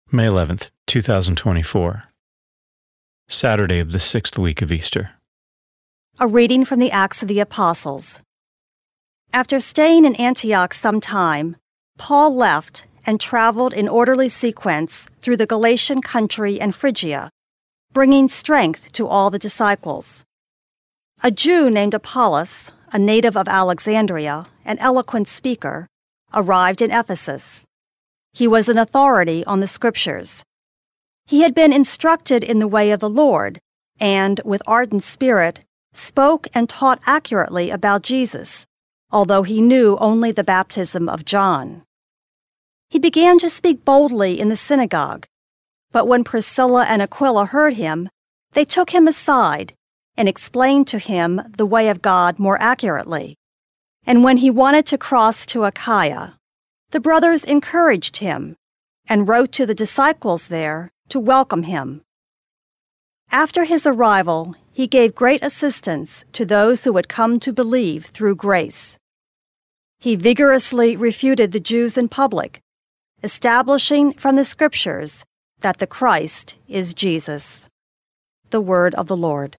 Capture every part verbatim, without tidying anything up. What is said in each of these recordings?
May eleventh, two thousand twenty-four. Saturday of the sixth week of Easter. A reading from the Acts of the Apostles. After staying in Antioch some time, Paul left and traveled in orderly sequence through the Galatian country and Phrygia, bringing strength to all the disciples. A Jew named Apollos, a native of Alexandria, an eloquent speaker, arrived in Ephesus. He was an authority on the Scriptures. He had been instructed in the way of the Lord, and, with ardent spirit, spoke and taught accurately about Jesus, although he knew only the baptism of John. He began to speak boldly in the synagogue, but when Priscilla and Aquila heard him, they took him aside and explained to him the way of God more accurately. And when he wanted to cross to Achaia, the brothers encouraged him and wrote to the disciples there to welcome him. After his arrival, he gave great assistance to those who had come to believe through grace. He vigorously refuted the Jews in public, establishing from the Scriptures that the Christ is Jesus. The word of the Lord.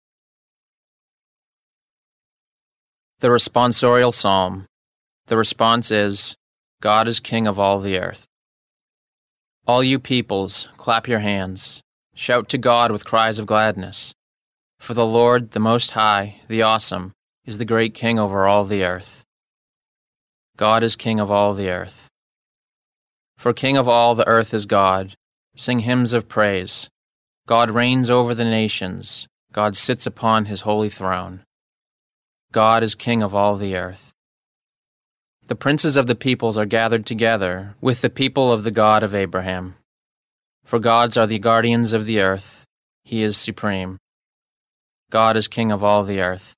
The responsorial psalm. The response is, God is King of all the earth. All you peoples, clap your hands. Shout to God with cries of gladness. For the Lord, the Most High, the Awesome, is the great King over all the earth. God is King of all the earth. For King of all the earth is God. Sing hymns of praise. God reigns over the nations. God sits upon his holy throne. God is King of all the earth. The princes of the peoples are gathered together with the people of the God of Abraham. For gods are the guardians of the earth. He is supreme. God is King of all the earth.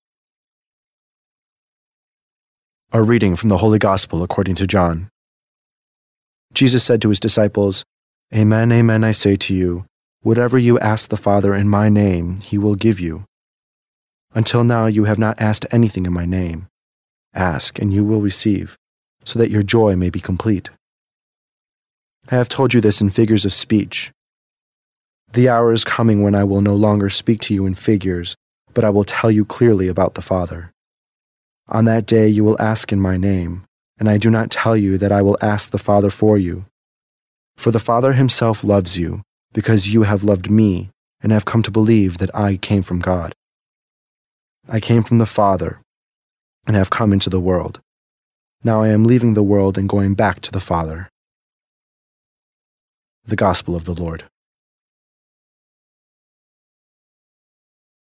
A reading from the Holy Gospel according to John. Jesus said to his disciples, Amen, amen, I say to you, whatever you ask the Father in my name, he will give you. Until now you have not asked anything in my name. Ask, and you will receive, so that your joy may be complete. I have told you this in figures of speech. The hour is coming when I will no longer speak to you in figures, but I will tell you clearly about the Father. On that day you will ask in my name, and I do not tell you that I will ask the Father for you. For the Father himself loves you, because you have loved me, and have come to believe that I came from God. I came from the Father, and have come into the world. Now I am leaving the world and going back to the Father. The Gospel of the Lord.